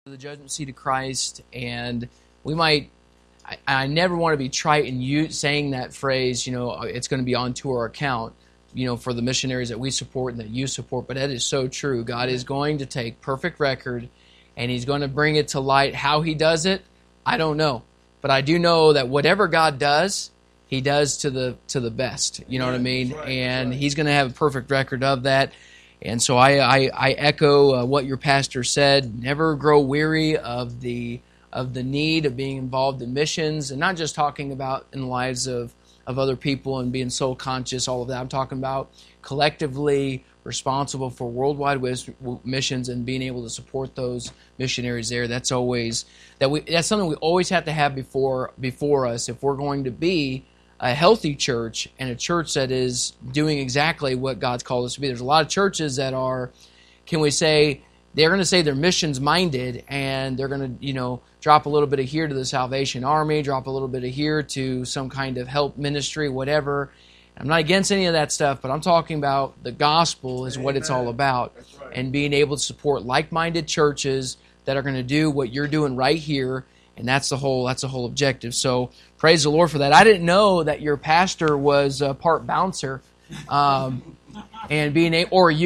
the judgment seat of Christ, and we might. I never want to be trite in saying that phrase. It's going to be onto our account. For the missionaries that we support and that you support, but that is so true. God is going to take perfect record, and He's going to bring it to light. How He does it, I don't know, but I do know that whatever God does, He does to the best. You know what I mean? Right, and He's going to have a perfect record of that. And so I echo what your pastor said. Never grow weary of the need of being involved in missions, and not just talking about in the lives of other people and being soul conscious, all of that. I'm talking about collectively responsible for worldwide missions and being able to support those missionaries there. That's something we always have to have before us if we're going to be a healthy church and a church that is doing exactly what God's called us to be. There's a lot of churches that are, they're going to say they're missions minded, and they're going to, drop a little bit of here to the Salvation Army, drop a little bit of here to some kind of help ministry, whatever. I'm not against any of that stuff, but I'm talking about the gospel is what it's all about. That's right. And being able to support like-minded churches that are going to do what you're doing right here, and that's the whole objective. So praise the Lord for that. I didn't know that your pastor was part bouncer, and being or a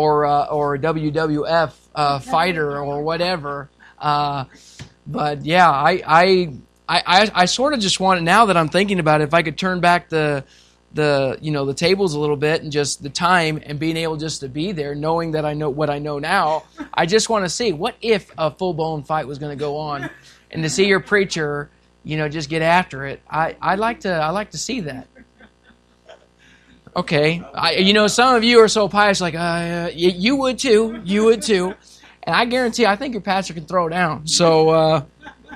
WWF fighter or whatever. But yeah, I sort of just want, now that I'm thinking about it, if I could turn back the tables a little bit and just the time and being able just to be there, knowing that I know what I know now. I just want to see, what if a full-blown fight was going to go on, and to see your preacher, just get after it. I like to see that. Okay, some of you are so pious, like you would too, and I guarantee, I think your pastor can throw down. So,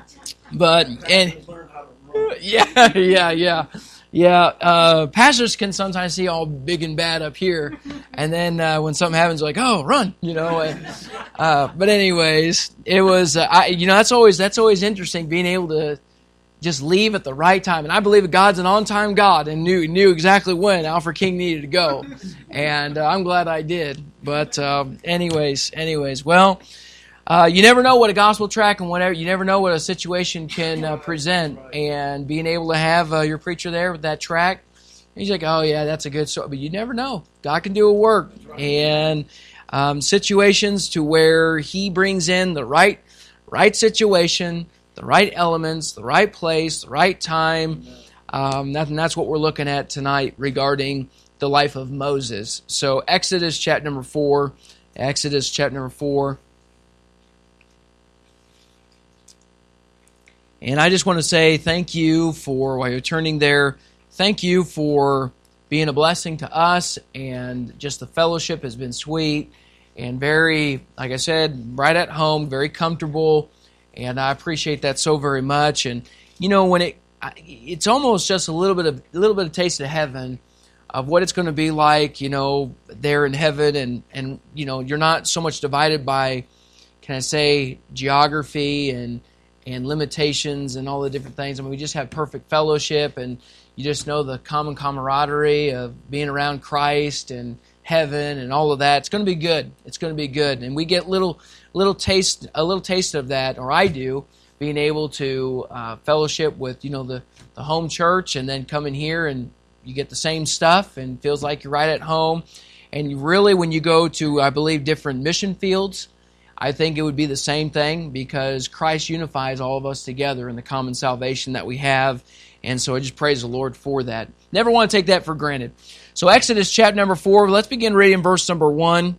pastors can sometimes see all big and bad up here, and then when something happens, like, oh, run, But anyways, it was, that's always interesting, being able to just leave at the right time. And I believe that God's an on-time God, and knew exactly when Alfred King needed to go. And I'm glad I did. But anyways, well, you never know what a gospel track and whatever, you never know what a situation can present. And being able to have your preacher there with that track, he's like, oh yeah, that's a good story. But you never know. God can do a work. And situations to where He brings in the right situation, the right elements, the right place, the right time. That's what we're looking at tonight regarding the life of Moses. So Exodus chapter number 4. And I just want to say thank you for, while you're turning there, thank you for being a blessing to us, and just the fellowship has been sweet and very, like I said, right at home, very comfortable. And I appreciate that so very much. And when it's almost just a little bit of taste of heaven, of what it's going to be like, there in heaven, and you're not so much divided by, can I say, geography and limitations and all the different things. I mean, we just have perfect fellowship, and you just know the common camaraderie of being around Christ and heaven and all of that. It's going to be good. It's going to be good, and we get a little taste of that, or I do, being able to fellowship with the home church, and then coming here and you get the same stuff and feels like you're right at home. And really, when you go to, I believe, different mission fields, I think it would be the same thing, because Christ unifies all of us together in the common salvation that we have. And so I just praise the Lord for that. Never want to take that for granted. So Exodus chapter number 4, let's begin reading verse number 1.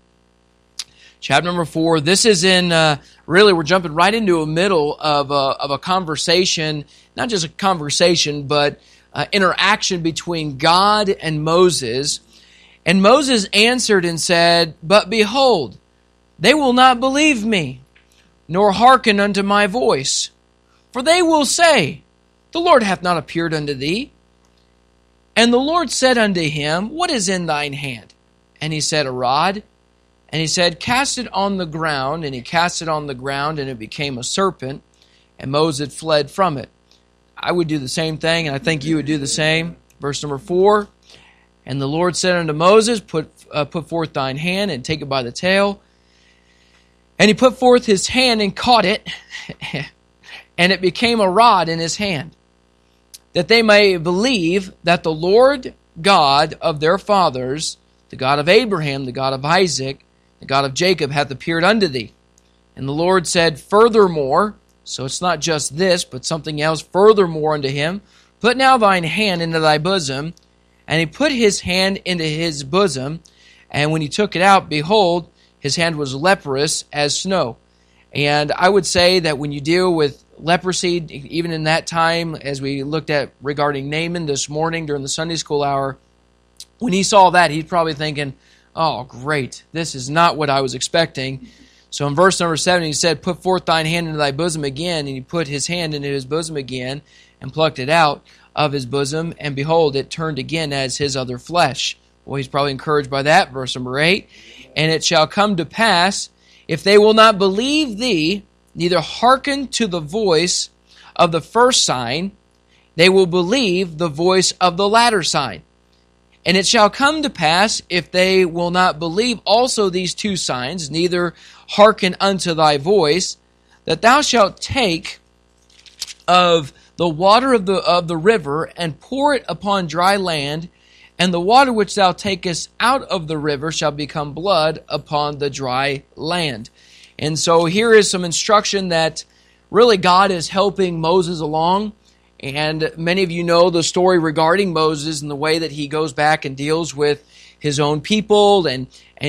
Chapter number 4, this is really we're jumping right into a middle of a conversation, not just a conversation, but interaction between God and Moses. And Moses answered and said, "But behold, they will not believe me, nor hearken unto my voice. For they will say, The Lord hath not appeared unto thee. And the Lord said unto him, What is in thine hand? And he said, A rod. And he said, Cast it on the ground. And he cast it on the ground, and it became a serpent. And Moses fled from it. I would do the same thing, and I think you would do the same. Verse number 4. And the Lord said unto Moses, Put forth thine hand, and take it by the tail. And he put forth his hand and caught it, and it became a rod in his hand, that they may believe that the Lord God of their fathers, the God of Abraham, the God of Isaac, the God of Jacob, hath appeared unto thee. And the Lord said, furthermore, so it's not just this, but something else, furthermore unto him, put now thine hand into thy bosom. And he put his hand into his bosom, and when he took it out, behold, his hand was leprous as snow. And I would say that when you deal with leprosy, even in that time, as we looked at regarding Naaman this morning during the Sunday school hour, when he saw that, he's probably thinking, oh, great, this is not what I was expecting. So in verse number 7, he said, put forth thine hand into thy bosom again, and he put his hand into his bosom again, and plucked it out of his bosom, and behold, it turned again as his other flesh. Well, he's probably encouraged by that. Verse number 8, and it shall come to pass, if they will not believe thee, neither hearken to the voice of the first sign, they will believe the voice of the latter sign. And it shall come to pass, if they will not believe also these two signs, neither hearken unto thy voice, that thou shalt take of the water of the river, and pour it upon dry land, and the water which thou takest out of the river shall become blood upon the dry land. And so here is some instruction that really God is helping Moses along. And many of you know the story regarding Moses and the way that he goes back and deals with his own people. And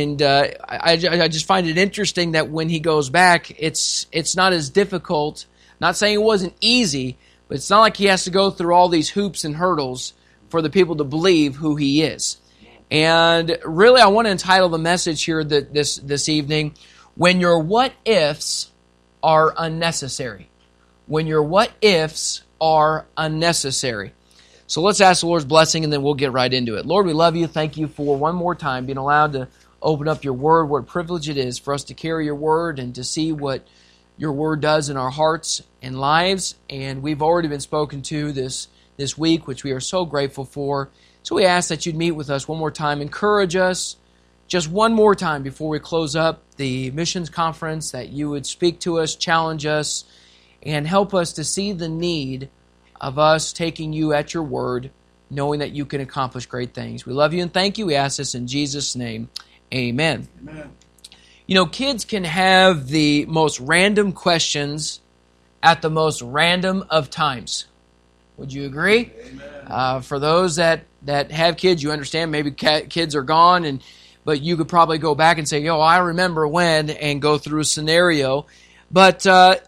I just find it interesting that when he goes back, it's not as difficult. Not saying it wasn't easy, but it's not like he has to go through all these hoops and hurdles for the people to believe who he is. And really, I want to entitle the message here this evening, When Your What Ifs Are Unnecessary. When your what ifs are unnecessary. So let's ask the Lord's blessing, and then we'll get right into it. Lord, we love you. Thank you for one more time being allowed to open up your word. What a privilege it is for us to carry your word and to see what your word does in our hearts and lives. And we've already been spoken to this week, which we are so grateful for. So we ask that you'd meet with us one more time, encourage us just one more time before we close up the missions conference, that you would speak to us, challenge us, and help us to see the need of us taking you at your word, knowing that you can accomplish great things. We love you and thank you. We ask this in Jesus' name. Amen. Amen. You know, kids can have the most random questions at the most random of times. Would you agree? Amen. For those that have kids, you understand maybe kids are gone, but you could probably go back and say, yo, I remember when, and go through a scenario. But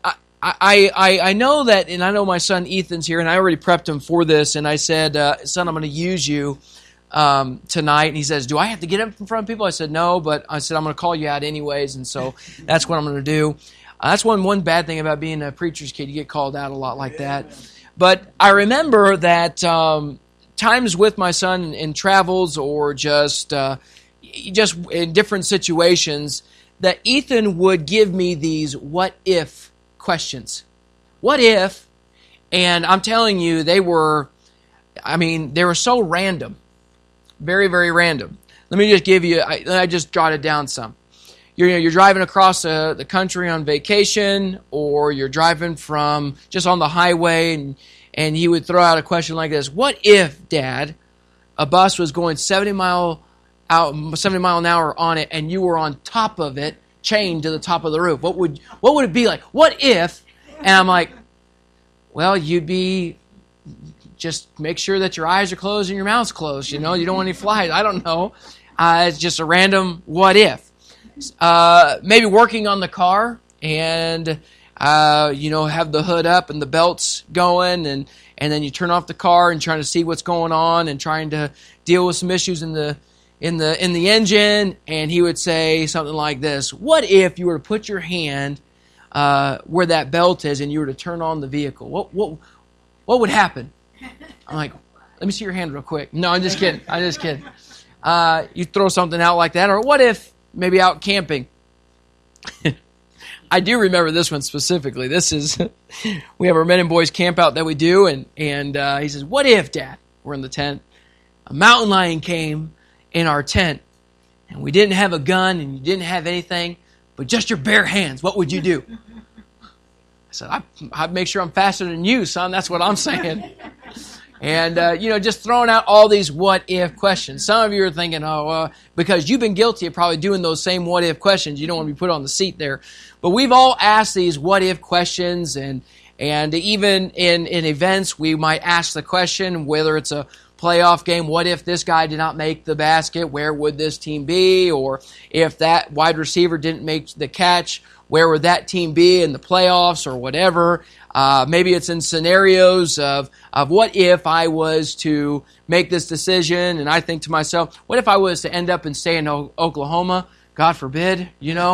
I know that, and I know my son Ethan's here, and I already prepped him for this, and I said, son, I'm going to use you tonight. And he says, do I have to get up in front of people? I said, no, but I said, I'm going to call you out anyways, and so that's what I'm going to do. That's one bad thing about being a preacher's kid. You get called out a lot like that. But I remember that times with my son in travels or just in different situations, that Ethan would give me these what-if questions. What if? And I'm telling you, they were so random. Very, very random. Let me just give you, I just jotted down some. You're driving across the country on vacation, or you're driving from just on the highway, and he would throw out a question like this: what if, Dad, a bus was going 70 mile an hour on it, and you were on top of it, chained to the top of the roof? What would it be like? What if? And I'm like, well, you'd be, just make sure that your eyes are closed and your mouth's closed. You know, you don't want any flies. I don't know. It's just a random what if. Maybe working on the car and have the hood up and the belts going, and then you turn off the car and trying to see what's going on and trying to deal with some issues in the engine. And he would say something like this: what if you were to put your hand where that belt is and you were to turn on the vehicle? What would happen? I'm like, let me see your hand real quick. No, I'm just kidding. You throw something out like that. Or what if maybe out camping? I do remember this one specifically. We have our men and boys camp out that we do, and he says, what if, Dad, we're in the tent, a mountain lion came in our tent, and we didn't have a gun and you didn't have anything, but just your bare hands, what would you do? I said, I'd make sure I'm faster than you, son. That's what I'm saying. And, just throwing out all these what-if questions. Some of you are thinking, because you've been guilty of probably doing those same what-if questions. You don't want to be put on the seat there. But we've all asked these what-if questions, and even in events, we might ask the question, whether it's a playoff game, what if this guy did not make the basket? Where would this team be? Or if that wide receiver didn't make the catch, where would that team be in the playoffs or whatever? Maybe it's in scenarios of what if I was to make this decision, and I think to myself, what if I was to end up and stay in Oklahoma? God forbid,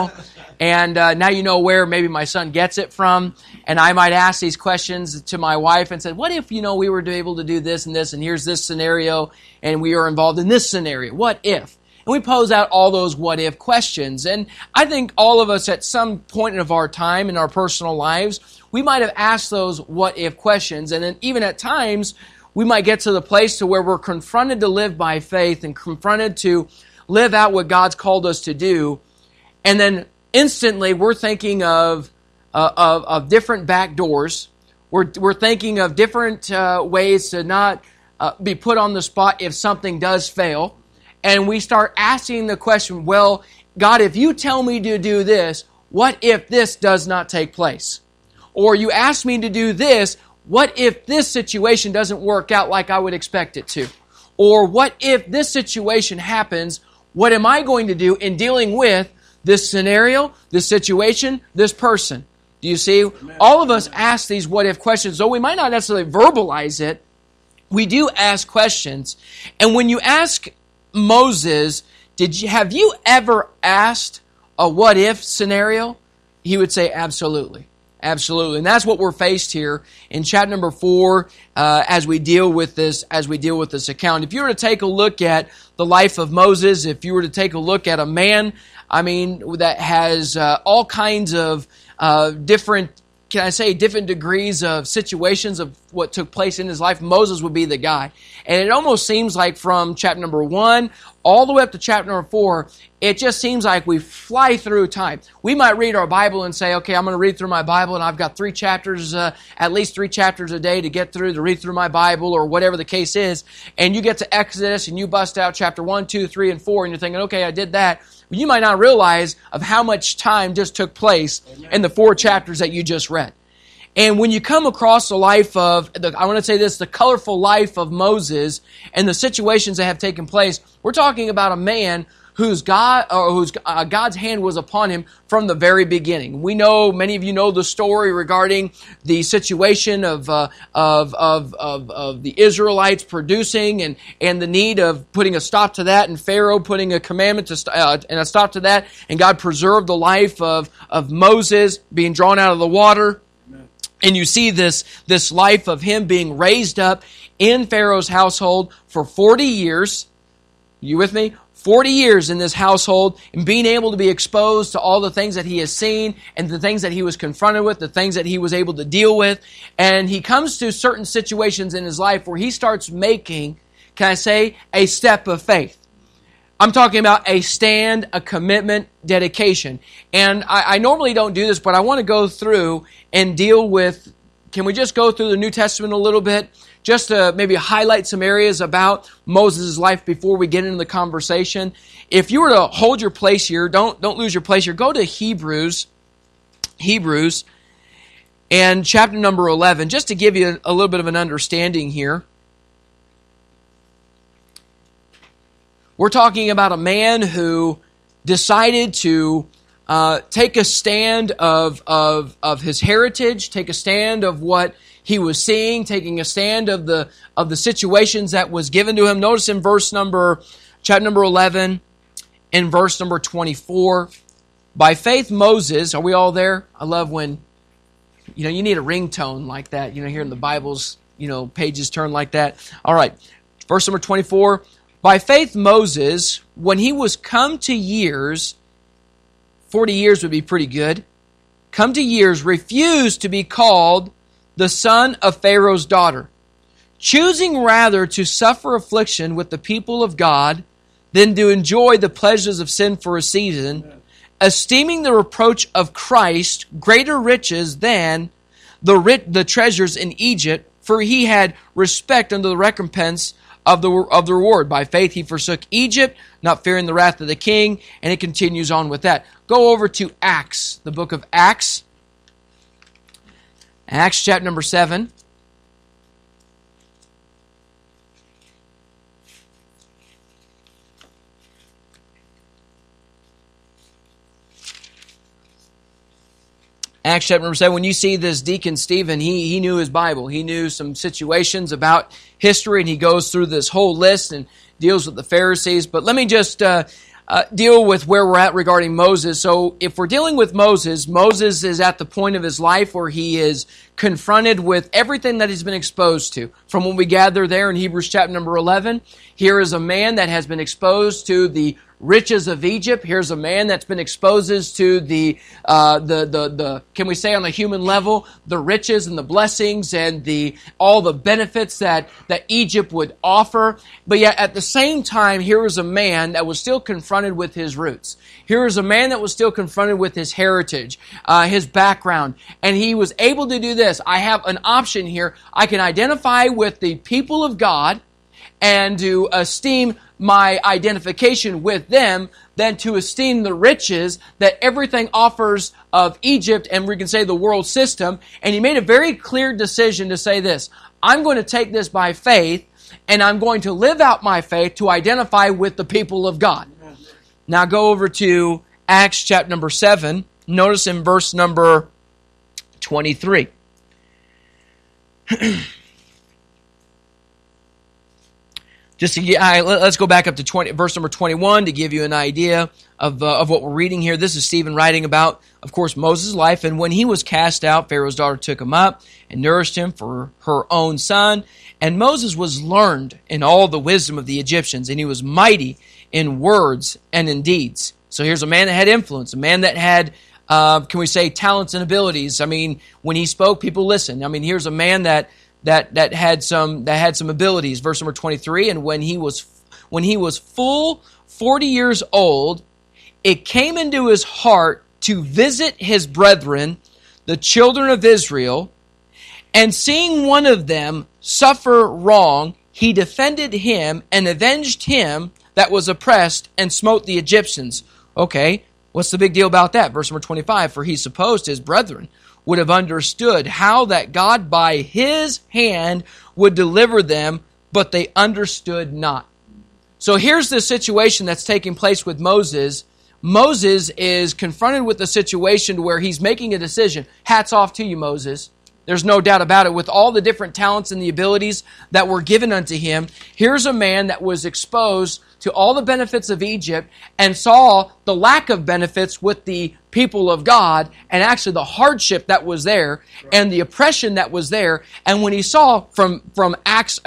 And now you know where maybe my son gets it from. And I might ask these questions to my wife and say, what if, we were to be able to do this, and here's this scenario, and we are involved in this scenario? What if? And we pose out all those what-if questions. And I think all of us at some point of our time in our personal lives, we might have asked those what-if questions. And then even at times, we might get to the place to where we're confronted to live by faith and confronted to live out what God's called us to do. And then instantly, we're thinking of different back doors. We're thinking of different ways to not be put on the spot if something does fail. And we start asking the question, well, God, if you tell me to do this, what if this does not take place? Or you ask me to do this, what if this situation doesn't work out like I would expect it to? Or what if this situation happens, what am I going to do in dealing with this scenario, this situation, this person? Do you see? Amen. All of us ask these what-if questions, though we might not necessarily verbalize it. We do ask questions. And when you ask Moses, have you ever asked a what-if scenario? He would say, absolutely. Absolutely. And that's what we're faced here in chapter number 4 as we deal with this account. If you were to take a look at the life of Moses, if you were to take a look at a man, that has all kinds of different degrees of situations of what took place in his life, Moses would be the guy. And it almost seems like from chapter number 1 all the way up to chapter number 4, it just seems like we fly through time. We might read our Bible and say, okay, I'm going to read through my Bible, and I've got 3 chapters, at least 3 chapters a day to read through my Bible, or whatever the case is. And you get to Exodus, and you bust out chapter 1, 2, 3, and 4, and you're thinking, okay, I did that. You might not realize of how much time just took place in the 4 chapters that you just read. And when you come across the life of, the colorful life of Moses and the situations that have taken place, we're talking about a man whose God's hand was upon him from the very beginning. We know, many of you know the story regarding the situation of the Israelites producing and the need of putting a stop to that, and Pharaoh putting a commandment and a stop to that, and God preserved the life of Moses being drawn out of the water. Amen. And you see this life of him being raised up in Pharaoh's household for 40 years. You with me? 40 years in this household, and being able to be exposed to all the things that he has seen and the things that he was confronted with, the things that he was able to deal with. And he comes to certain situations in his life where he starts making, a step of faith. I'm talking about a stand, a commitment, dedication. And I normally don't do this, but I want to go through and deal with, can we just go through the New Testament a little bit? Just to maybe highlight some areas about Moses' life before we get into the conversation. If you were to hold your place here, don't lose your place here. Go to Hebrews, and chapter number 11, just to give you a little bit of an understanding here. We're talking about a man who decided to take a stand of his heritage, take a stand of what he was seeing, taking a stand of the situations that was given to him. Notice in chapter number 11, in verse number 24, by faith Moses, are we all there? I love when, you need a ringtone like that, here in the Bible's, pages turn like that. All right, verse number 24, by faith Moses, when he was come to years, 40 years would be pretty good, come to years, refused to be called the son of Pharaoh's daughter, choosing rather to suffer affliction with the people of God than to enjoy the pleasures of sin for a season, esteeming the reproach of Christ greater riches than the treasures in Egypt, for he had respect unto the recompense of the reward. By faith he forsook Egypt, not fearing the wrath of the king, and it continues on with that. Go over to Acts, the book of Acts. Acts chapter number 7. Acts chapter number 7, when you see this deacon Stephen, he knew his Bible. He knew some situations about history, and he goes through this whole list and deals with the Pharisees. But let me just deal with where we're at regarding Moses. So if we're dealing with Moses, Moses is at the point of his life where he is confronted with everything that he's been exposed to. From when we gather there in Hebrews chapter number 11, here is a man that has been exposed to the riches of Egypt. Here's a man that's been exposed to the can we say on a human level, the riches and the blessings and all the benefits that Egypt would offer. But yet at the same time, here is a man that was still confronted with his roots. Here is a man that was still confronted with his heritage, his background. And he was able to do this. I have an option here. I can identify with the people of God and to esteem my identification with them than to esteem the riches that everything offers of Egypt and we can say the world system. And he made a very clear decision to say this: I'm going to take this by faith and I'm going to live out my faith to identify with the people of God. Now go over to Acts chapter number 7. Notice in verse number 23. Let's go back up to verse number 21 to give you an idea of what we're reading here. This is Stephen writing about, of course, Moses' life. And when he was cast out, Pharaoh's daughter took him up and nourished him for her own son. And Moses was learned in all the wisdom of the Egyptians, and he was mighty in words and in deeds. So here's a man that had influence, a man that had, can we say, talents and abilities. I mean, when he spoke, people listened. I mean, here's a man that had some abilities. Verse number 23, and when he was full 40 years old, it came into his heart to visit his brethren, the children of Israel, and seeing one of them suffer wrong, he defended him and avenged him that was oppressed and smote the Egyptians. Okay, what's the big deal about that? Verse number 25, for he supposed his brethren would have understood how that God by his hand would deliver them, but they understood not. So here's the situation that's taking place with Moses. Moses is confronted with a situation where he's making a decision. Hats off to you, Moses. There's no doubt about it. With all the different talents and the abilities that were given unto him, here's a man that was exposed to all the benefits of Egypt and saw the lack of benefits with the people of God and actually the hardship that was there and the oppression that was there. And when he saw from Acts,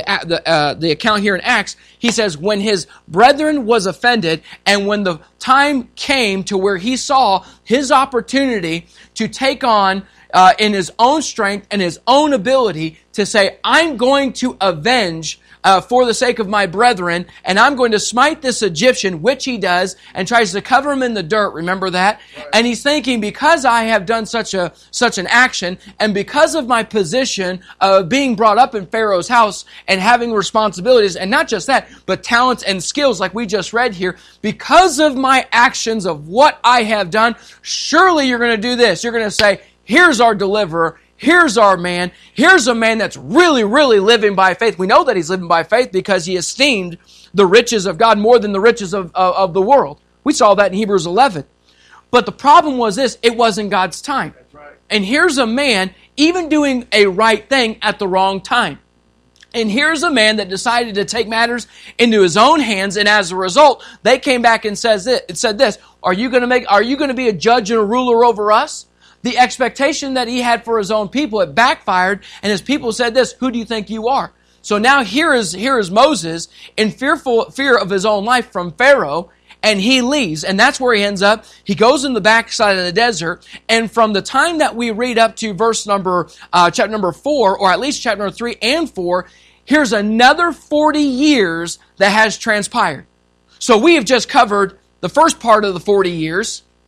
the account here in Acts, he says, when his brethren was offended and when the time came to where he saw his opportunity to take on in his own strength and his own ability to say, I'm going to avenge for the sake of my brethren, and I'm going to smite this Egyptian, which he does, and tries to cover him in the dirt. Remember that? Right. And he's thinking, because I have done such an action, and because of my position of being brought up in Pharaoh's house and having responsibilities, and not just that, but talents and skills like we just read here, because of my actions of what I have done, surely you're going to do this. You're going to say, here's our deliverer. Here's our man. Here's a man that's really, really living by faith. We know that he's living by faith because he esteemed the riches of God more than the riches of the world. We saw that in Hebrews 11. But the problem was this, it wasn't God's time. That's right. And here's a man even doing a right thing at the wrong time. And here's a man that decided to take matters into his own hands, and as a result, they came back and said this, are you going to be a judge and a ruler over us? The expectation that he had for his own people, it backfired, and his people said this, who do you think you are? So now here is Moses in fear of his own life from Pharaoh, and he leaves, and that's where he ends up. He goes in the backside of the desert, and from the time that we read up to chapter number 4, or at least chapter number 3 and 4, here's another 40 years that has transpired. So we have just covered the first part of the 40 years,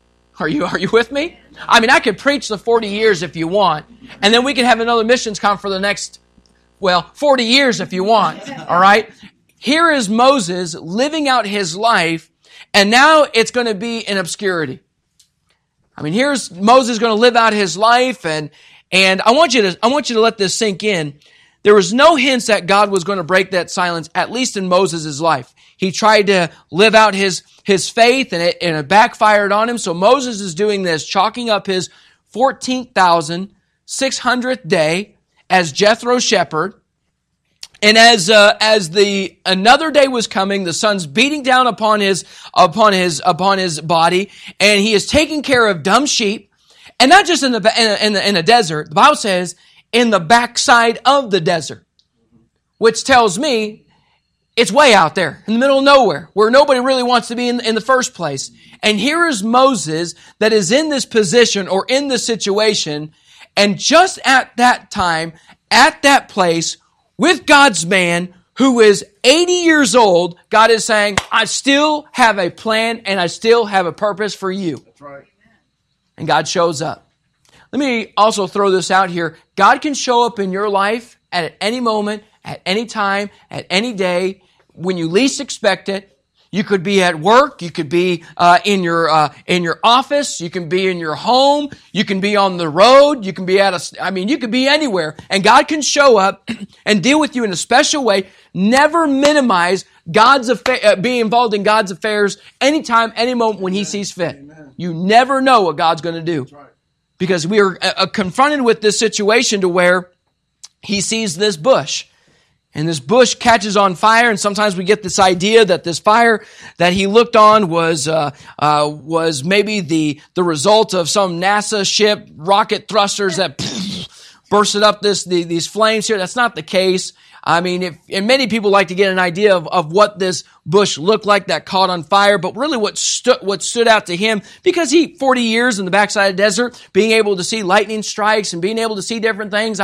Are you with me? I mean, I could preach the 40 years if you want, and then we can have another missions conference for the next, 40 years if you want, all right? Here is Moses living out his life, and now it's going to be in obscurity. I mean, here's Moses going to live out his life, and I want you to let this sink in. There was no hints that God was going to break that silence, at least in Moses' life. He tried to live out his faith, and it backfired on him. So Moses is doing this, chalking up his 14,600th day as Jethro's shepherd. And as another day was coming, the sun's beating down upon his body, and he is taking care of dumb sheep, and not just in the desert. The Bible says in the backside of the desert, which tells me it's way out there in the middle of nowhere, where nobody really wants to be in the first place. And here is Moses that is in this position or in this situation, and just at that time, at that place, with God's man who is 80 years old, God is saying, I still have a plan and I still have a purpose for you. That's right. And God shows up. Let me also throw this out here. God can show up in your life at any moment, at any time, at any day, when you least expect it. You could be at work. You could be in your office. You can be in your home. You can be on the road. You can be you could be anywhere. And God can show up and deal with you in a special way. Never minimize being involved in God's affairs anytime, any moment when He sees fit. Amen. You never know what God's going to do. That's right. Because we are confronted with this situation to where He sees this bush. And this bush catches on fire, and sometimes we get this idea that this fire that he looked on was maybe the result of some NASA ship, rocket thrusters that bursted up these flames here. That's not the case. I mean, and many people like to get an idea of what this bush looked like that caught on fire, but really what stood out to him, because 40 years in the backside of the desert, being able to see lightning strikes and being able to see different things.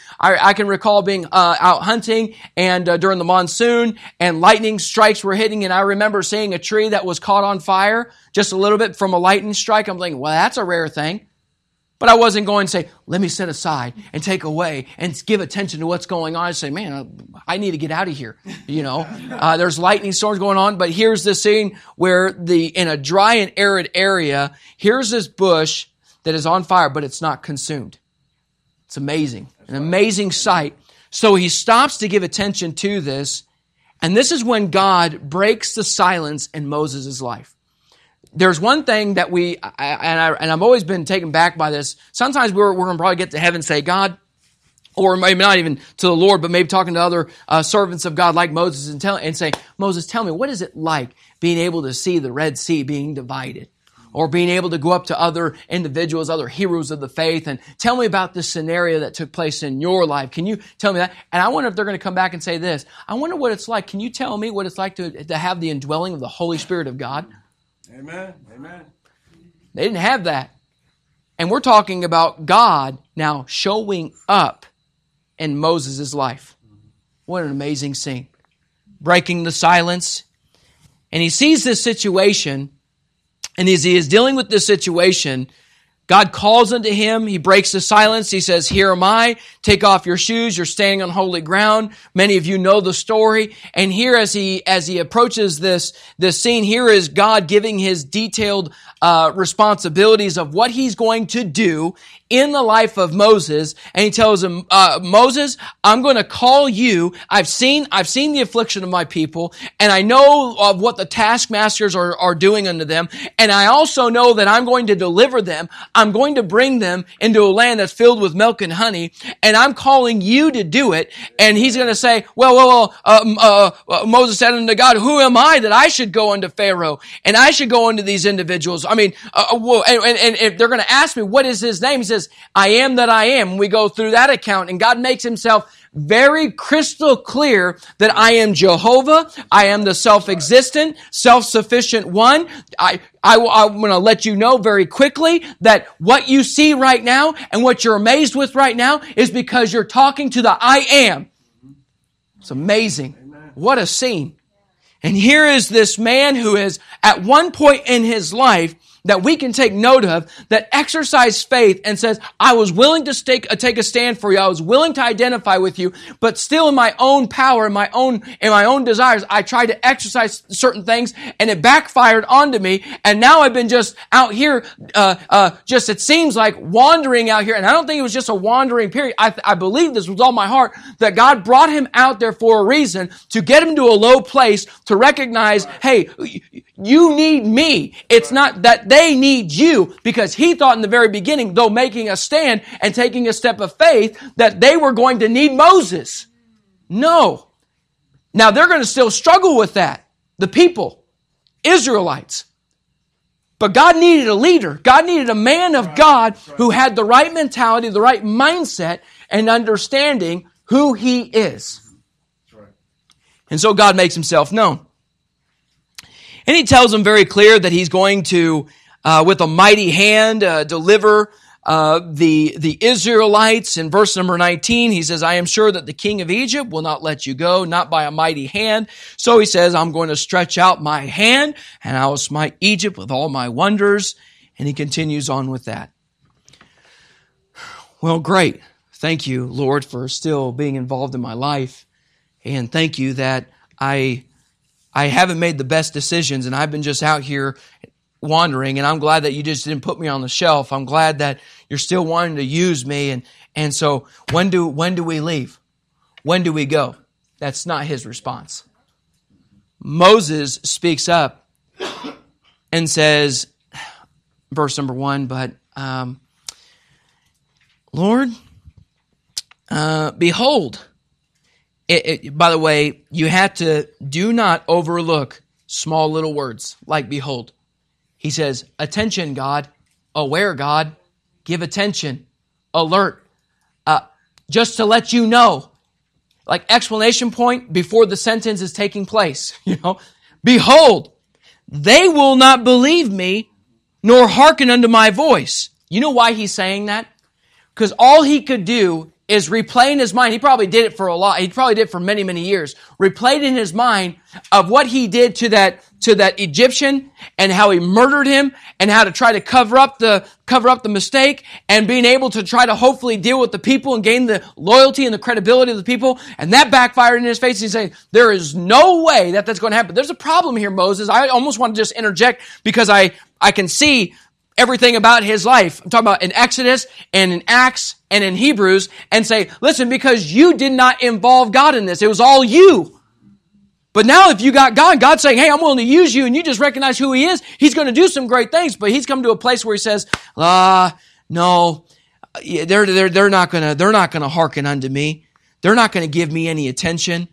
I can recall being out hunting and during the monsoon, and lightning strikes were hitting, and I remember seeing a tree that was caught on fire just a little bit from a lightning strike. I'm thinking, well, that's a rare thing. But I wasn't going to say, let me set aside and take away and give attention to what's going on. I say, man, I need to get out of here. There's lightning storms going on. But here's the scene where in a dry and arid area, here's this bush that is on fire, but it's not consumed. It's amazing. An amazing sight. So he stops to give attention to this. And this is when God breaks the silence in Moses' life. There's one thing that I've always been taken back by this. Sometimes we're going to probably get to heaven and say, God, or maybe not even to the Lord, but maybe talking to other servants of God like Moses and say, Moses, tell me, what is it like being able to see the Red Sea being divided? Or being able to go up to other individuals, other heroes of the faith, and tell me about this scenario that took place in your life. Can you tell me that? And I wonder if they're going to come back and say this. I wonder what it's like. Can you tell me what it's like to have the indwelling of the Holy Spirit of God? Amen. Amen. They didn't have that. And we're talking about God now showing up in Moses' life. What an amazing scene. Breaking the silence. And he sees this situation, and as he is dealing with this situation, God calls unto him. He breaks the silence. He says, here am I. Take off your shoes. You're standing on holy ground. Many of you know the story. And here as he approaches this scene, here is God giving his detailed responsibilities of what he's going to do in the life of Moses. And he tells him, Moses, I'm going to call you. I've seen the affliction of my people, and I know of what the taskmasters are doing unto them. And I also know that I'm going to deliver them. I'm going to bring them into a land that's filled with milk and honey, and I'm calling you to do it. And he's going to say, Moses said unto God, who am I that I should go unto Pharaoh and I should go unto these individuals? I mean, and if they're going to ask me, what is his name? He says, I am that I am. We go through that account, and God makes himself very crystal clear that I am Jehovah. I am the self-existent, self-sufficient one. I'm going to let you know very quickly that what you see right now and what you're amazed with right now is because you're talking to the I am. It's amazing. Amen. What a scene. And here is this man who is at one point in his life that we can take note of that exercise faith and says, I was willing to take a stand for you. I was willing to identify with you, but still in my own power, in my own desires, I tried to exercise certain things and it backfired onto me. And now I've been just out here, it seems like wandering out here. And I don't think it was just a wandering period. I believe this with all my heart that God brought him out there for a reason, to get him to a low place, to recognize, hey, you need me. It's not that they need you, because he thought in the very beginning, though making a stand and taking a step of faith, that they were going to need Moses. No. Now they're going to still struggle with that. The people, Israelites. But God needed a leader. God needed a man of God who had the right mentality, the right mindset, and understanding who he is. And so God makes himself known. And he tells them very clear that he's going to, with a mighty hand, deliver the Israelites. In verse number 19, he says, I am sure that the king of Egypt will not let you go, not by a mighty hand. So he says, I'm going to stretch out my hand, and I will smite Egypt with all my wonders. And he continues on with that. Well, great. Thank you, Lord, for still being involved in my life. And thank you that I haven't made the best decisions, and I've been just out here wandering, and I'm glad that you just didn't put me on the shelf. I'm glad that you're still wanting to use me. And so when do we leave? When do we go? That's not his response. Moses speaks up and says, verse number 1, but Lord, behold. By the way, you have to do not overlook small little words like behold. He says, attention, God, aware, God, give attention, alert, just to let you know, like exclamation point before the sentence is taking place, behold, they will not believe me, nor hearken unto my voice. You know why he's saying that? Because all he could do is replay in his mind. He probably did it for a lot. He probably did it for many, many years. Replayed in his mind of what he did to that Egyptian, and how he murdered him, and how to try to cover up the mistake, and being able to try to hopefully deal with the people and gain the loyalty and the credibility of the people. And that backfired in his face. He's saying, there is no way that that's going to happen. There's a problem here, Moses. I almost want to just interject, because I can see everything about his life. I'm talking about in Exodus and in Acts and in Hebrews, and say, listen, because you did not involve God in this. It was all you. But now if you got God, God's saying, hey, I'm willing to use you, and you just recognize who he is, he's going to do some great things. But he's come to a place where he says, no, they're not going to hearken unto me. They're not going to give me any attention.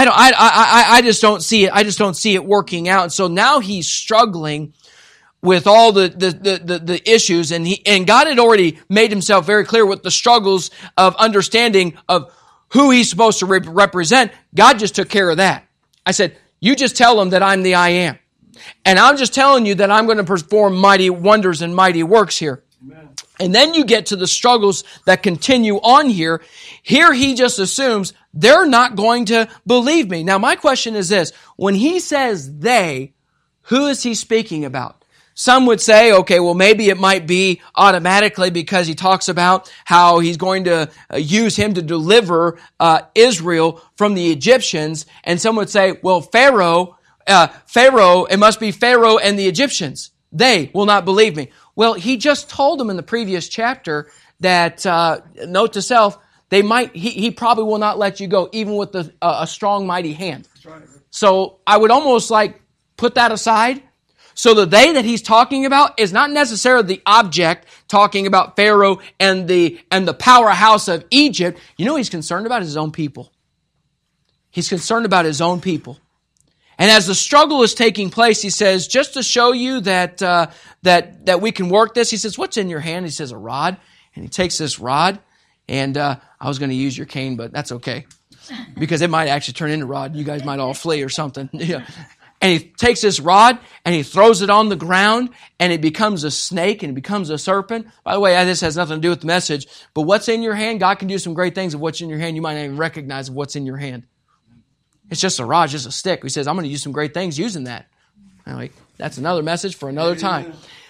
I just don't see it. I just don't see it working out. And so now he's struggling with all the issues, and God had already made himself very clear with the struggles of understanding of who he's supposed to represent. God just took care of that. I said, you just tell them that I'm the I am. And I'm just telling you that I'm going to perform mighty wonders and mighty works here. Amen. And then you get to the struggles that continue on here. Here he just assumes they're not going to believe me. Now my question is this, when he says they, who is he speaking about? Some would say, okay, well, maybe it might be automatically because he talks about how he's going to use him to deliver Israel from the Egyptians. And some would say, well, Pharaoh, it must be Pharaoh and the Egyptians. They will not believe me. Well, he just told them in the previous chapter that, note to self, he probably will not let you go, even with a strong, mighty hand. So I would almost like put that aside. So the they that he's talking about is not necessarily the object, talking about Pharaoh and the powerhouse of Egypt. You know he's concerned about his own people. He's concerned about his own people. And as the struggle is taking place, he says, just to show you that we can work this, he says, what's in your hand? He says, a rod. And he takes this rod, and I was going to use your cane, but that's okay. Because it might actually turn into a rod. You guys might all flee or something. Yeah. And he takes this rod and he throws it on the ground, and it becomes a snake and it becomes a serpent. By the way, this has nothing to do with the message, but what's in your hand, God can do some great things of what's in your hand. You might not even recognize what's in your hand. It's just a rod, just a stick. He says, I'm going to use some great things using that. Anyway, that's another message for another time.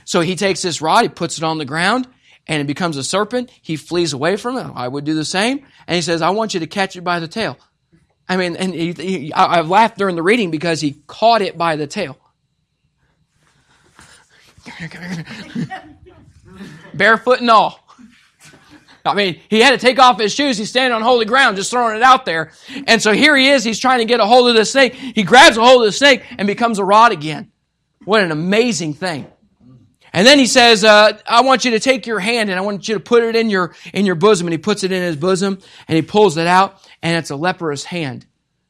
So he takes this rod, he puts it on the ground, and it becomes a serpent. He flees away from it. I would do the same. And he says, I want you to catch it by the tail. I mean, and I laughed during the reading because he caught it by the tail. Barefoot and all. I mean, he had to take off his shoes. He's standing on holy ground, just throwing it out there. And so here he is. He's trying to get a hold of the snake. He grabs a hold of the snake and becomes a rod again. What an amazing thing. And then he says, I want you to take your hand and I want you to put it in your bosom. And he puts it in his bosom and he pulls it out and it's a leprous hand.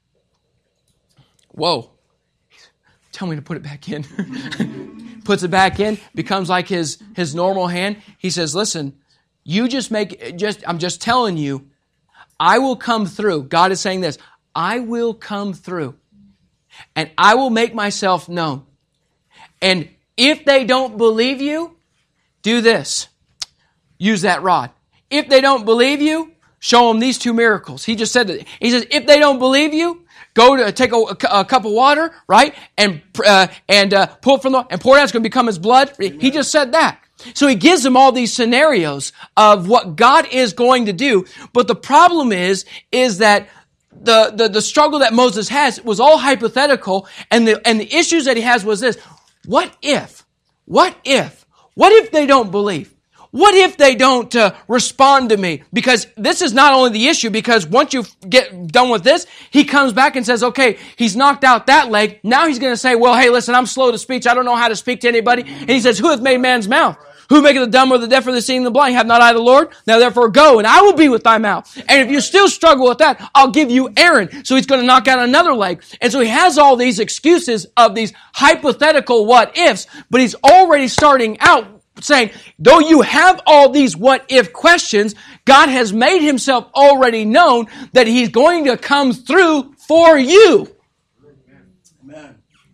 Whoa. Tell me to put it back in. Puts it back in, becomes like his normal hand. He says, listen, I'm just telling you, I will come through. God is saying this, I will come through and I will make myself known. And if they don't believe you, do this. Use that rod. If they don't believe you, show them these two miracles. He just said that. He says, if they don't believe you, go to take a cup of water, right? And pull it from and pour it out. It's going to become his blood. He just said that. So he gives them all these scenarios of what God is going to do. But the problem is that the struggle that Moses has was all hypothetical, and the issues that he has was this: what if they don't believe? What if they don't respond to me? Because this is not only the issue, because once you get done with this, he comes back and says, okay, he's knocked out that leg. Now he's going to say, well, hey, listen, I'm slow to speech. I don't know how to speak to anybody. And he says, who hath made man's mouth? Who maketh the dumb or the deaf or the seeing the blind? Have not I the Lord? Now therefore go, and I will be with thy mouth. And if you still struggle with that, I'll give you Aaron. So he's going to knock out another leg. And so he has all these excuses of these hypothetical what ifs, but he's already starting out saying, though you have all these what if questions, God has made himself already known that he's going to come through for you. Amen.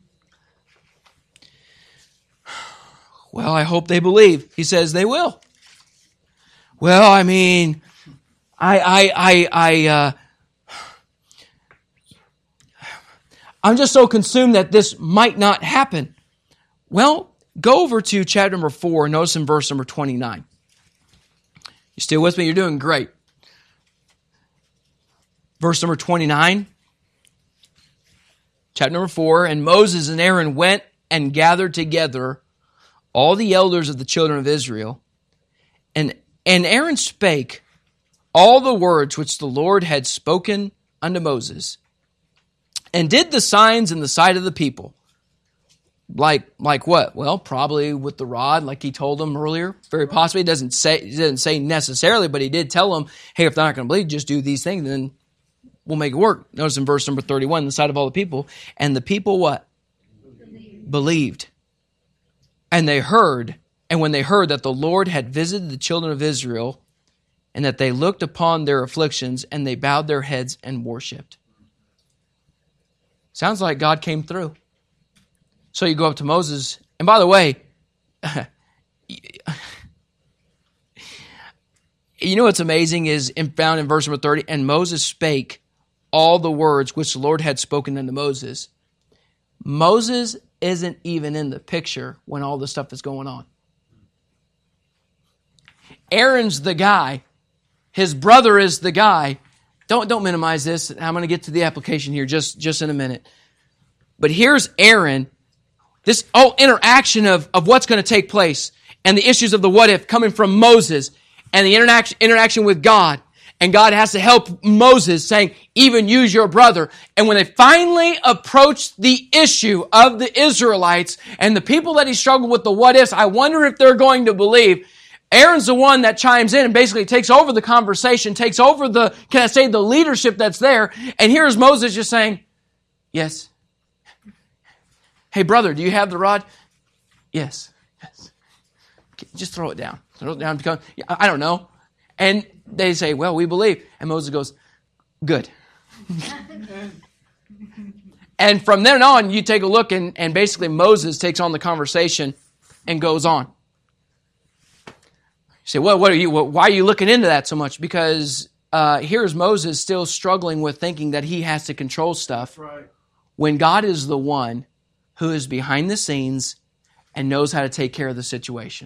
Well, I hope they believe. He says they will. Well, I mean, I'm just so consumed that this might not happen. Well, go over to chapter number 4, notice in verse number 29. You still with me? You're doing great. Verse number 29, chapter number 4, and Moses and Aaron went and gathered together all the elders of the children of Israel, and Aaron spake all the words which the Lord had spoken unto Moses, and did the signs in the sight of the people. Like what? Well, probably with the rod, like he told them earlier. Very possibly. He didn't say necessarily, but he did tell them, hey, if they're not going to believe, just do these things, then we'll make it work. Notice in verse number 31, the sight of all the people. And the people what? Believed. And they heard, and when they heard that the Lord had visited the children of Israel, and that they looked upon their afflictions, and they bowed their heads and worshipped. Sounds like God came through. So you go up to Moses, and by the way, you know what's amazing is found in verse number 30, and Moses spake all the words which the Lord had spoken unto Moses. Moses isn't even in the picture when all this stuff is going on. Aaron's the guy. His brother is the guy. Don't minimize this. I'm going to get to the application here just in a minute. But here's Aaron. This whole interaction of what's going to take place and the issues of the what if coming from Moses and the interaction with God. And God has to help Moses saying, even use your brother. And when they finally approach the issue of the Israelites and the people that he struggled with the what ifs, I wonder if they're going to believe. Aaron's the one that chimes in and basically takes over the conversation, takes over the leadership that's there. And here's Moses just saying, yes. Hey, brother, do you have the rod? Yes. Just throw it down. Throw it down. I don't know. And they say, well, we believe. And Moses goes, good. And from then on, you take a look, and basically Moses takes on the conversation and goes on. You say, well, why are you looking into that so much? Because here's Moses still struggling with thinking that he has to control stuff. Right. When God is the one who is behind the scenes and knows how to take care of the situation.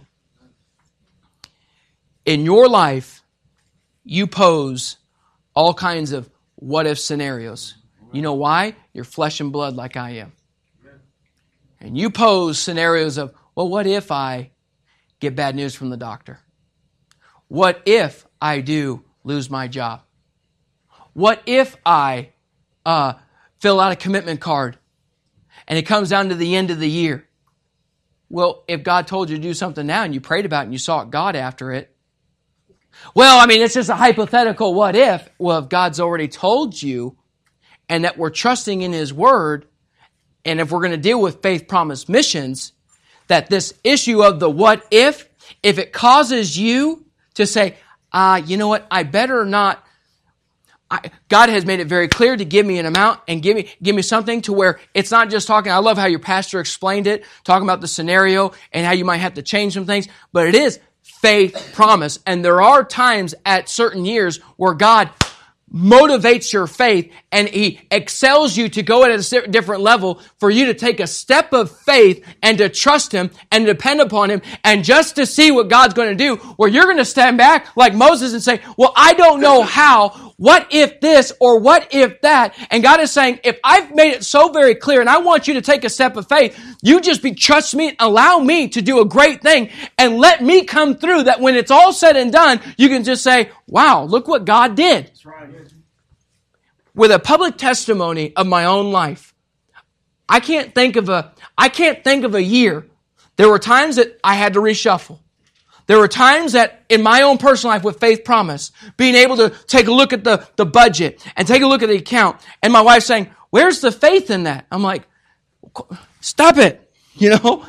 In your life, you pose all kinds of what-if scenarios. You know why? You're flesh and blood like I am. And you pose scenarios of, well, what if I get bad news from the doctor? What if I do lose my job? What if I fill out a commitment card and it comes down to the end of the year? Well, if God told you to do something now and you prayed about it and you sought God after it, well, I mean, it's just a hypothetical what if. Well, if God's already told you and that we're trusting in His Word, and if we're going to deal with faith promise missions, that this issue of the what if it causes you to say, you know what, I better not. God has made it very clear to give me an amount and give me something to where it's not just talking. I love how your pastor explained it, talking about the scenario and how you might have to change some things, but it is faith promise. And there are times at certain years where God motivates your faith and He excels you to go at a different level for you to take a step of faith and to trust Him and depend upon Him and just to see what God's going to do, where you're going to stand back like Moses and say, well, I don't know how. What if this or what if that? And God is saying, if I've made it so very clear and I want you to take a step of faith, you just trust me, allow me to do a great thing and let me come through, that when it's all said and done, you can just say, wow, look what God did. That's right. With a public testimony of my own life, I can't think of a year. There were times that I had to reshuffle. There were times that in my own personal life with Faith Promise, being able to take a look at the budget and take a look at the account, and my wife saying, where's the faith in that? I'm like, stop it, you know?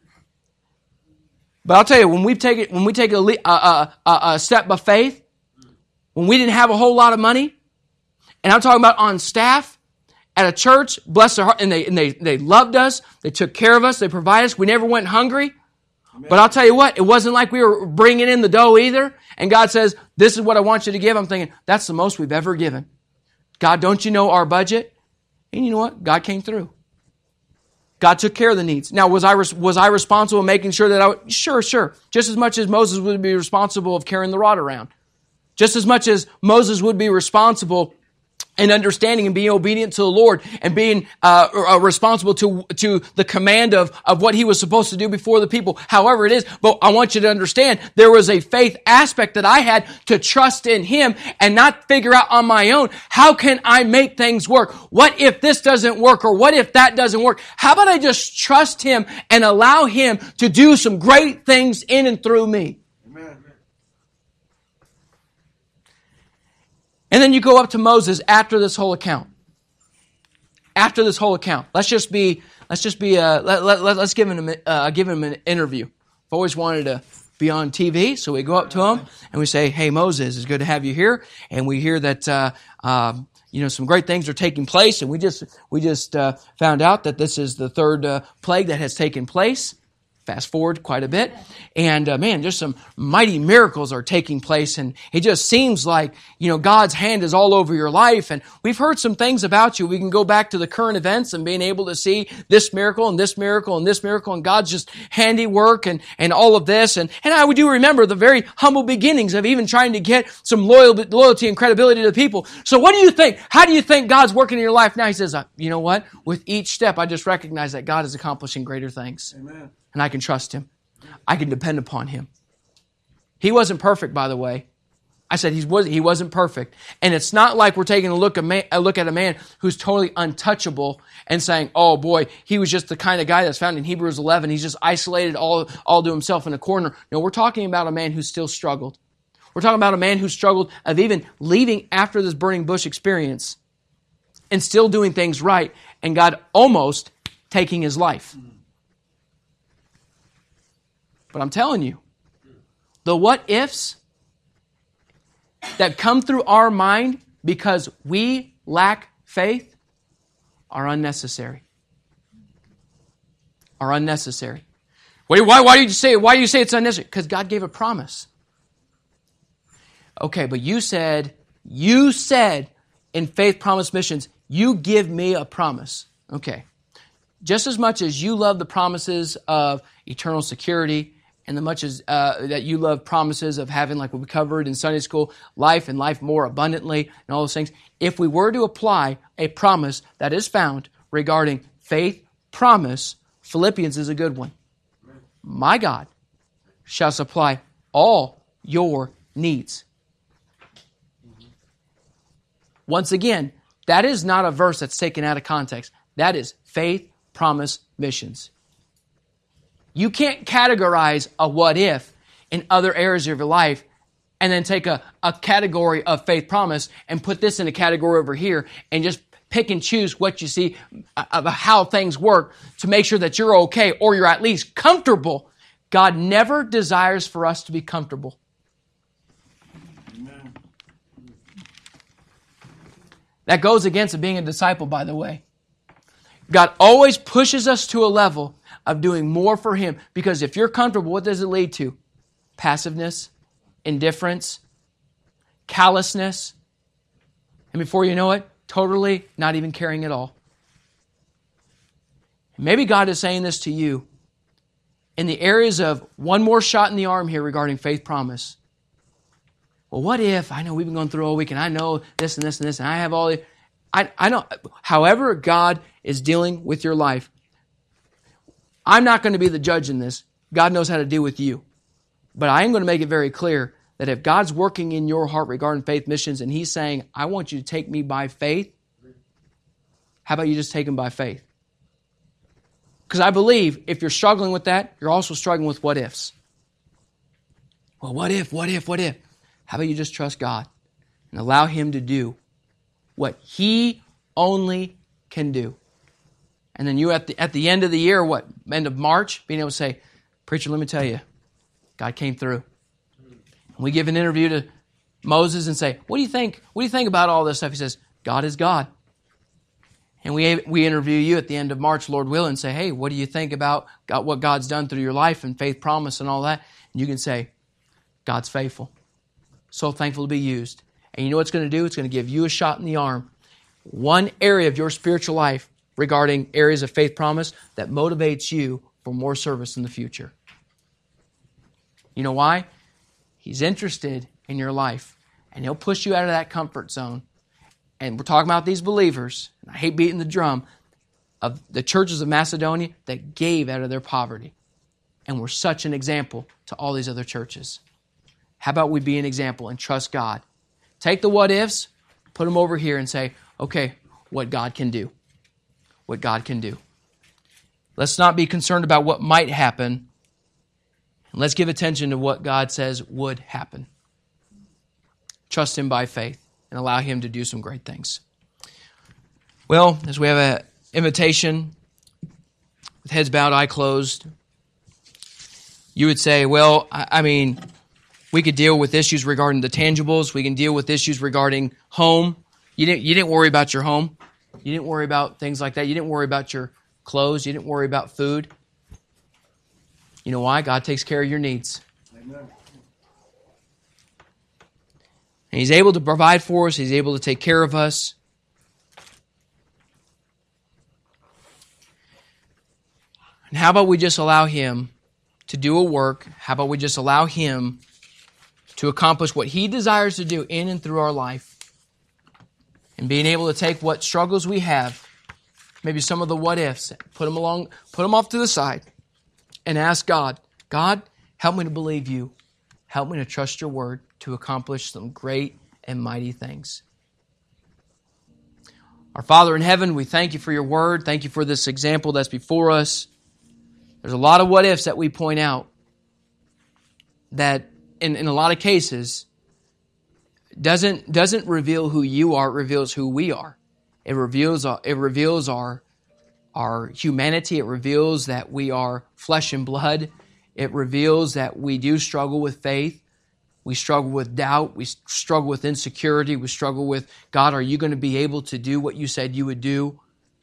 But I'll tell you, when we take a step of faith, when we didn't have a whole lot of money, and I'm talking about on staff at a church, bless their heart, and they loved us, they took care of us, they provided us, we never went hungry. Amen. But I'll tell you what, it wasn't like we were bringing in the dough either. And God says, this is what I want you to give. I'm thinking, that's the most we've ever given. God, don't you know our budget? And you know what? God came through. God took care of the needs. Now, was I responsible in making sure that I would? Sure. Just as much as Moses would be responsible of carrying the rod around. Just as much as Moses would be responsible and understanding and being obedient to the Lord and being responsible to the command of what he was supposed to do before the people, however it is. But I want you to understand there was a faith aspect that I had to trust in Him and not figure out on my own, how can I make things work? What if this doesn't work, or what if that doesn't work? How about I just trust Him and allow Him to do some great things in and through me? And then you go up to Moses after this whole account. Let's give him an interview. I've always wanted to be on TV, so we go up to him and we say, "Hey Moses, it's good to have you here." And we hear that some great things are taking place, and we just found out that this is the third plague that has taken place. Fast forward quite a bit, and just some mighty miracles are taking place, and it just seems like, God's hand is all over your life, and we've heard some things about you. We can go back to the current events and being able to see this miracle and this miracle and this miracle, and God's just handiwork and all of this, and I do remember the very humble beginnings of even trying to get some loyalty and credibility to the people. So what do you think? How do you think God's working in your life now? He says, you know what? With each step, I just recognize that God is accomplishing greater things. Amen. And I can trust Him. I can depend upon Him. He wasn't perfect, by the way. I said he wasn't perfect. And it's not like we're taking a look at a man who's totally untouchable and saying, oh boy, he was just the kind of guy that's found in Hebrews 11. He's just isolated all to himself in a corner. No, we're talking about a man who still struggled. We're talking about a man who struggled of even leaving after this burning bush experience and still doing things right, and God almost taking his life. But I'm telling you, the what-ifs that come through our mind because we lack faith are unnecessary. Why do you say it's unnecessary? Because God gave a promise. Okay, but you said in Faith Promise Missions, you give me a promise. Okay. just as much as you love the promises of eternal security and the much as that you love promises of having, like we covered in Sunday school, life and life more abundantly and all those things, if we were to apply a promise that is found regarding faith, promise, Philippians is a good one. My God shall supply all your needs. Once again, that is not a verse that's taken out of context. That is faith, promise, missions. You can't categorize a what if in other areas of your life and then take a category of faith promise and put this in a category over here and just pick and choose what you see of how things work to make sure that you're okay or you're at least comfortable. God never desires for us to be comfortable. Amen. That goes against being a disciple, by the way. God always pushes us to a level of doing more for Him, because if you're comfortable, what does it lead to? Passiveness, indifference, callousness, and before you know it, totally not even caring at all. Maybe God is saying this to you in the areas of one more shot in the arm here regarding faith promise. Well, what if, I know we've been going through all week and I know this and this and this and I have all the, I don't, however God is dealing with your life, I'm not going to be the judge in this. God knows how to deal with you. But I am going to make it very clear that if God's working in your heart regarding faith missions and He's saying, I want you to take me by faith, how about you just take Him by faith? Because I believe if you're struggling with that, you're also struggling with what ifs. Well, what if? How about you just trust God and allow Him to do what He only can do? And then you at the end of the year, end of March, being able to say, preacher, let me tell you, God came through. And we give an interview to Moses and say, what do you think? What do you think about all this stuff? He says, God is God. And we interview you at the end of March, Lord willing, and say, hey, what do you think about what God's done through your life and faith promise and all that? And you can say, God's faithful. So thankful to be used. And you know what it's going to do? It's going to give you a shot in the arm. One area of your spiritual life regarding areas of faith promise that motivates you for more service in the future. You know why? He's interested in your life, and He'll push you out of that comfort zone. And we're talking about these believers, and I hate beating the drum, of the churches of Macedonia that gave out of their poverty and were such an example to all these other churches. How about we be an example and trust God? Take the what ifs, put them over here and say, okay, what God can do. What God can do. Let's not be concerned about what might happen. Let's give attention to what God says would happen. Trust Him by faith and allow Him to do some great things. Well, as we have an invitation, with heads bowed, eye closed, you would say, well, I mean, we could deal with issues regarding the tangibles. We can deal with issues regarding home. You didn't worry about your home. You didn't worry about things like that. You didn't worry about your clothes. You didn't worry about food. You know why? God takes care of your needs. Amen. And He's able to provide for us. He's able to take care of us. And how about we just allow Him to do a work? How about we just allow Him to accomplish what He desires to do in and through our life? And being able to take what struggles we have, maybe some of the what ifs, put them off to the side, and ask God, God, help me to believe You. Help me to trust Your word to accomplish some great and mighty things. Our Father in heaven, we thank You for Your word. Thank You for this example that's before us. There's a lot of what ifs that we point out that in a lot of cases doesn't reveal who You are, it reveals who we are. It reveals our humanity. It reveals that we are flesh and blood. It reveals that we do struggle with faith. We struggle with doubt. We struggle with insecurity. We struggle with, God, are You going to be able to do what You said You would do?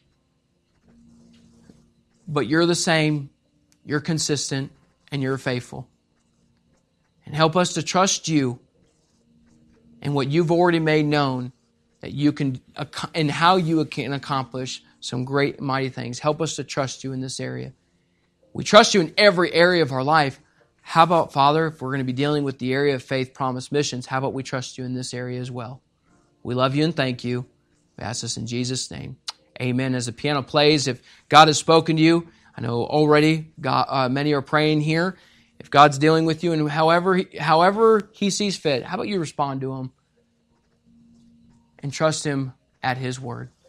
But You're the same. You're consistent and You're faithful. And help us to trust You and what You've already made known that You can, and how You can accomplish some great and mighty things. Help us to trust you in this area. We trust you in every area of our life. How about, Father, if we're going to be dealing with the area of faith, promise, missions, how about we trust you in this area as well? We love you and thank you. We ask this in Jesus' name. Amen. As the piano plays, if God has spoken to you, I know already many are praying here. If God's dealing with you and however He sees fit, how about you respond to Him and trust Him at His word?